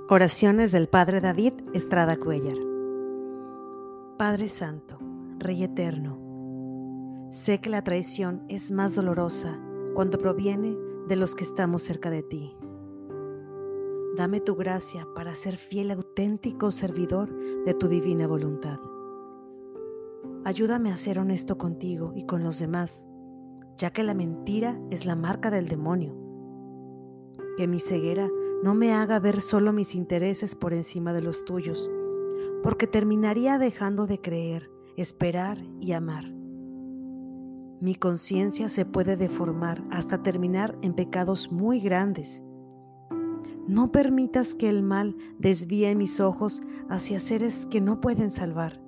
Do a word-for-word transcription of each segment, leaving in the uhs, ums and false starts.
Oraciones del Padre David Estrada Cuéllar. Padre Santo, Rey Eterno, sé que la traición es más dolorosa cuando proviene de los que estamos cerca de ti. Dame tu gracia para ser fiel, auténtico servidor de tu divina voluntad. Ayúdame a ser honesto contigo y con los demás, ya que la mentira es la marca del demonio. Que mi ceguera no me haga ver solo mis intereses por encima de los tuyos, porque terminaría dejando de creer, esperar y amar. Mi conciencia se puede deformar hasta terminar en pecados muy grandes. No permitas que el mal desvíe mis ojos hacia seres que no pueden salvar.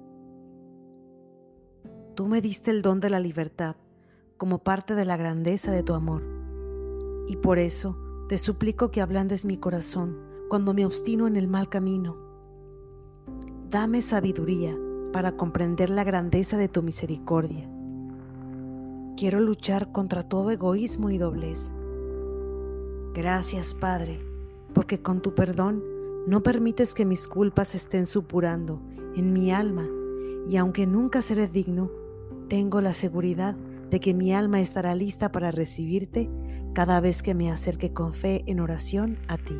Tú me diste el don de la libertad como parte de la grandeza de tu amor, y por eso te suplico que ablandes mi corazón cuando me obstino en el mal camino. Dame sabiduría para comprender la grandeza de tu misericordia. Quiero luchar contra todo egoísmo y doblez. Gracias, Padre, porque con tu perdón no permites que mis culpas estén supurando en mi alma, y aunque nunca seré digno, tengo la seguridad de que mi alma estará lista para recibirte cada vez que me acerque con fe en oración a ti.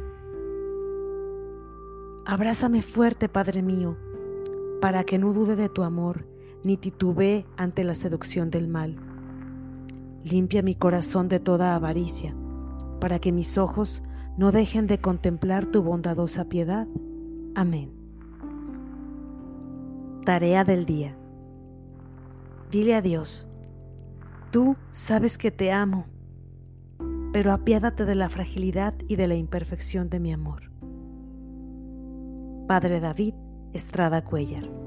Abrázame fuerte, Padre mío, para que no dude de tu amor, ni titubee ante la seducción del mal. Limpia mi corazón de toda avaricia, para que mis ojos no dejen de contemplar tu bondadosa piedad. Amén. Tarea del día. Dile a Dios: tú sabes que te amo, pero apiádate de la fragilidad y de la imperfección de mi amor. Padre David Estrada Cuéllar.